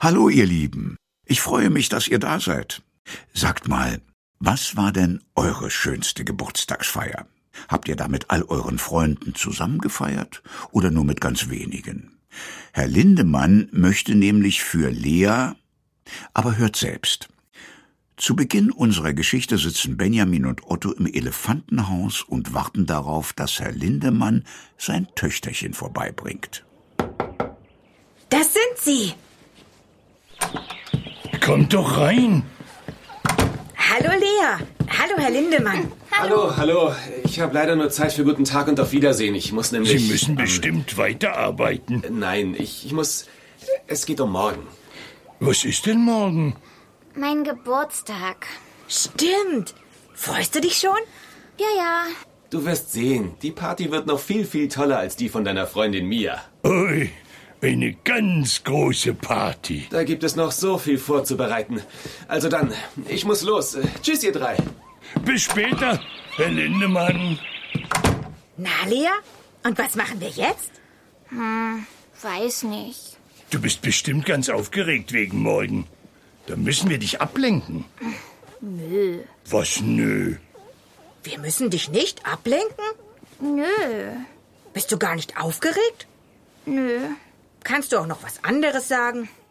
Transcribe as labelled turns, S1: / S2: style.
S1: Hallo, ihr Lieben. Ich freue mich, dass ihr da seid. Sagt mal, was war denn eure schönste Geburtstagsfeier? Habt ihr da mit all euren Freunden zusammen gefeiert oder nur mit ganz wenigen? Herr Lindemann möchte nämlich für Lea, aber hört selbst. Zu Beginn unserer Geschichte sitzen Benjamin und Otto im Elefantenhaus und warten darauf, dass Herr Lindemann sein Töchterchen vorbeibringt.
S2: Das sind sie.
S3: Kommt doch rein.
S2: Hallo Lea. Hallo Herr Lindemann.
S4: Hallo. Ich habe leider nur Zeit für guten Tag und auf Wiedersehen. Ich muss nämlich...
S3: Sie müssen bestimmt weiterarbeiten.
S4: Nein, ich muss... Es geht um morgen.
S3: Was ist denn morgen?
S5: Mein Geburtstag.
S2: Stimmt. Freust du dich schon?
S5: Ja.
S4: Du wirst sehen, die Party wird noch viel, viel toller als die von deiner Freundin Mia.
S3: Ui, eine ganz große Party.
S4: Da gibt es noch so viel vorzubereiten. Also dann, ich muss los. Tschüss, ihr drei.
S3: Bis später, Herr Lindemann.
S2: Na, Lea? Und was machen wir jetzt?
S5: Weiß nicht.
S3: Du bist bestimmt ganz aufgeregt wegen morgen. Da müssen wir dich ablenken.
S5: Nö.
S3: Was nö?
S2: Wir müssen dich nicht ablenken?
S5: Nö.
S2: Bist du gar nicht aufgeregt?
S5: Nö.
S2: Kannst du auch noch was anderes sagen?